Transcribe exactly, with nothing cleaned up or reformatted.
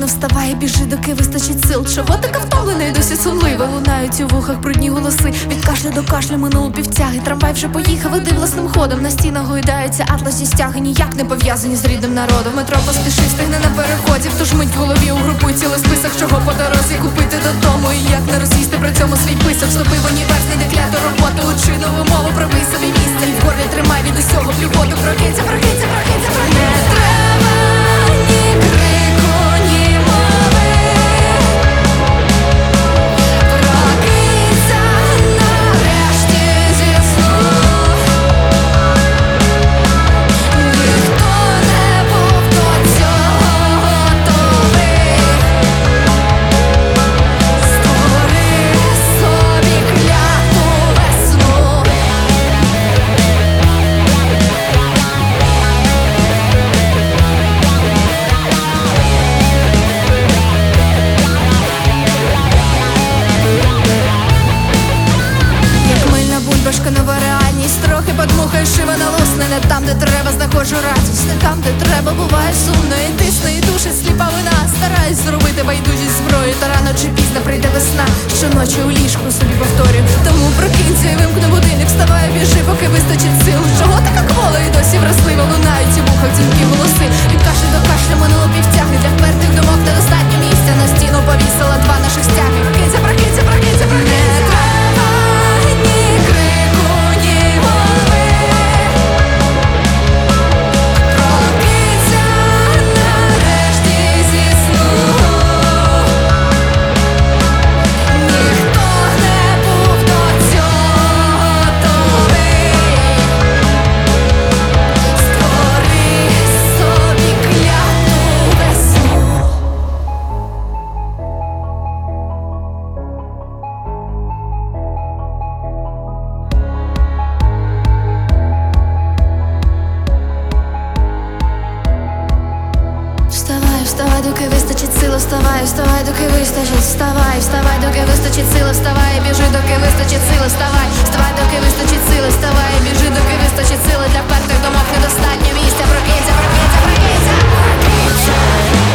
вставай, біжи, доки вистачить сил. Чого така втомлений, досі сонлива? Лунають у вухах брудні голоси. Від кашля до кашля минуло півтяги. Трамвай вже поїхав, іди власним ходом. На стінах гойдаються атласні стяги, ніяк не пов'язані з рідним народом. Метро поспішив, стигне на переході. Тож мить в голові угрупуй цілий список, чого по дорозі купити додому. І як не роз'їсти при цьому свій писок. Вступи в універсний декляту роботу, учи нову мову, пробий собі місце. І в горлі тримай від усього плювоту. Прокинься, прокинься, прокинься, прокинься. Нова реальність, трохи подмухай, шива на лусне. Не там, де треба, знаходжу радість. Не там, де треба, буває сумно. І тисне, і душить сліпа вина. Стараюсь зробити байдужість зброю. Та рано чи пізно прийде весна. Щоночі у ліжку собі повторюю. Тому прокинься і вимкни будильник. Вставай, біжи, поки вистачить сил. Чого така квола і досі вразлива? Лунають у вухах дзвінкі голоси. Від кашля до кашля минуло півтяги. Для впертих думок недостатньо місця. На стіну повісила два наших стяги. Прокинься, прокинься, прокинься, прокинься. Вставай, доки вистачить сили, вставай, вставай, доки вистачить, вставай, вставай, доки вистачить сили, вставай, біжи, доки вистачить сили, вставай, вставай, доки вистачить сили, вставай, біжи, доки вистачить сили. Для впертих думок недостатньо місця. Прокинься, прокинься, прокинься, прокинься.